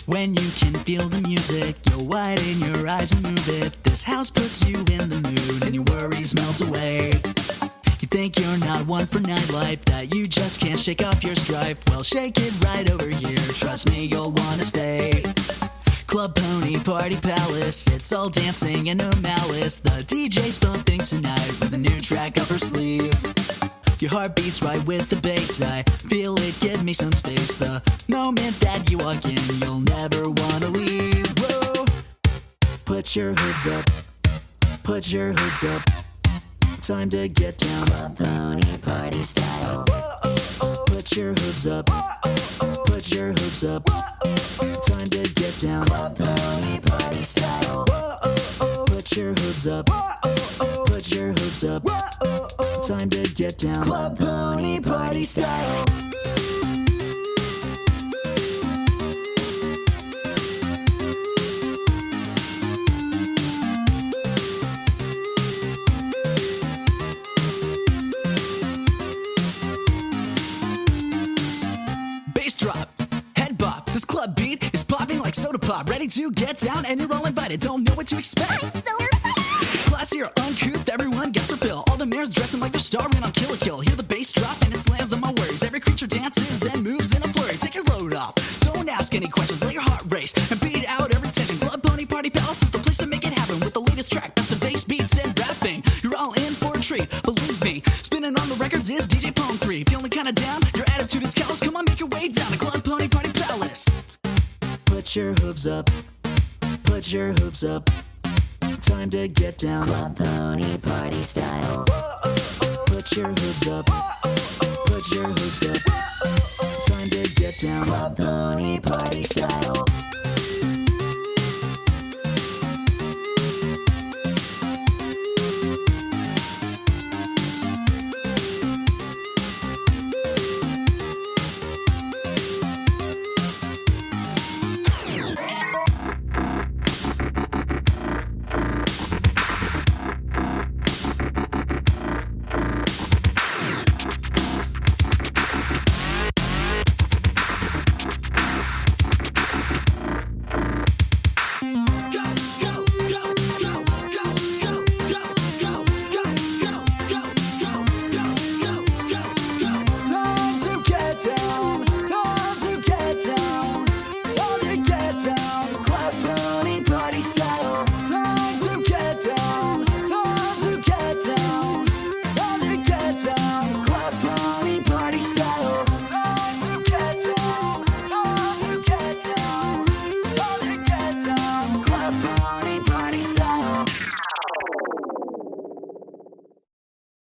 When you can feel the music, you'll widen your eyes and move it. This house puts you in the mood and your worries melt away. You think you're not one for nightlife, that you just can't shake off your strife. Well, shake it right over here, trust me, you'll wanna stay. Club Pony Party Palace, it's all dancing and no malice. The DJ's bumping tonight with a new track up her sleeve. Your heart beats right with the bass, I feel it, give me some space. The moment that you walk in, you'll never wanna leave. Whoa. Put your hoods up, put your hoods up. Time to get down, Club Pony Party style. Put your hoods up, put your hoods up. Time to get down, Club Pony Party style. Put your hoods up, put your hoods up. Time to get down, Club Pony Party style. Bass drop, head bop, this club beat is popping like soda pop. Ready to get down and you're all invited, don't know what to expect. So excited! Classy or uncouth, everyone gets their fill. All the mares dressing like they're starring on Kill la Kill. Hear the bass drop and it slams on my words. Every creature dances and moves in a flurry. Take your load off, don't ask any questions, let your heart race and beat out every tension. Club Pony Party Palace is the place to make it happen. With the latest track, best of bass beats and rapping. You're all in for a treat, believe me. Spinning on the records is DJ Pone 3. Feeling kinda down, your attitude is callous. Come on, make your way down to Club Pony Party Palace. Put your hooves up, put your hooves up. Time to get down, Club Pony Party style. put your hooves up, put your hooves up. Time to get down, Club Pony Party style.